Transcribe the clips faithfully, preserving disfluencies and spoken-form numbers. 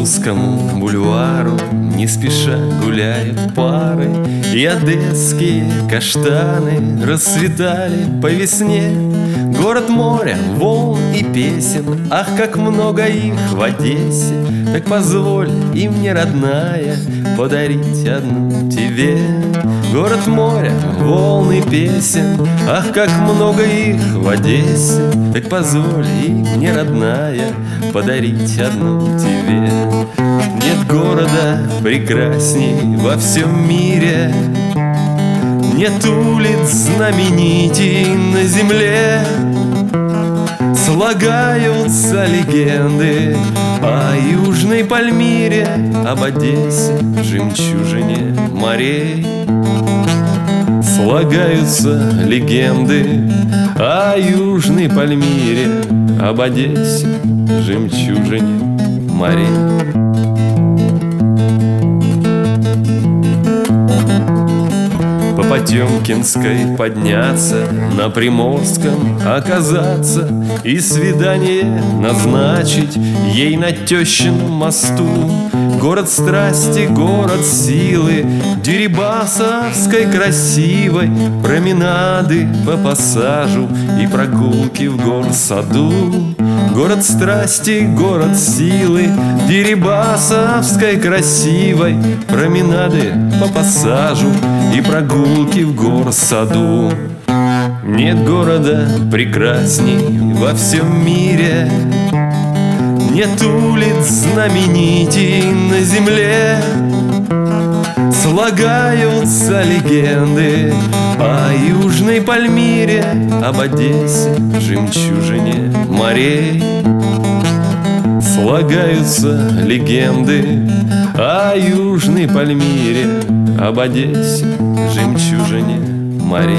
Русскому бульвару не спеша гуляют пары, и одесские каштаны расцветали по весне. Город моря, волн и песен, ах, как много их в Одессе. Так позволь и мне, родная, подарить одну тебе. Город моря, волн и песен, ах, как много их в Одессе. Так позволь и мне, родная, подарить одну тебе. Нет города прекрасней во всем мире, нет улиц знаменитей на земле. Слагаются легенды о Южной Пальмире, об Одессе, жемчужине морей. Слагаются легенды о Южной Пальмире, об Одессе, жемчужине морей. По Потемкинской подняться, на Приморском оказаться и свидание назначить ей на тещином мосту. Город страсти, город силы, Дерибасовской красивой, променады по пассажу и прогулки в горсаду. Город страсти, город силы, Дерибасовской красивой, променады по пассажу и прогулки в горсаду. Нет города прекрасней во всем мире, нет улиц знаменитей на земле. Слагаются легенды о Южной Пальмире, об Одессе, жемчужине морей. Слагаются легенды о Южной Пальмире, об Одессе, жемчужине морей.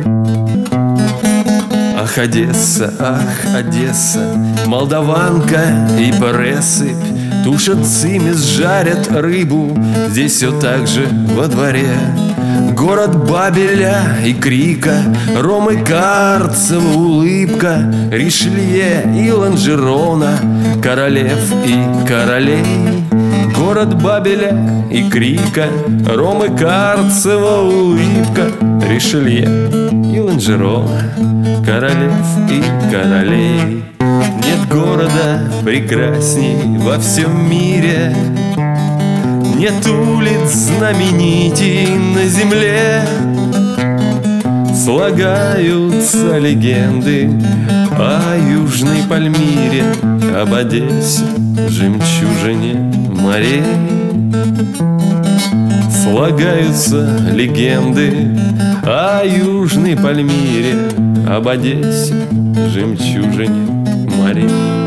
Ах, Одесса, ах, Одесса, молдаванка и пресыпь, тушат цимис, жарят рыбу, здесь все так же во дворе. Город Бабеля и крика, Ромы Карцева улыбка, Ришелье и Ланжерона, королев и королей. Город Бабеля и крика, Ромы Карцева улыбка, Ришелье и Ланжерона, королев и королей. Нет города прекрасней во всем мире, нет улиц знаменитей на земле. Слагаются легенды о Южной Пальмире, об Одессе, жемчужине морей. Слагаются легенды о Южной Пальмире, об Одессе, жемчужине морей.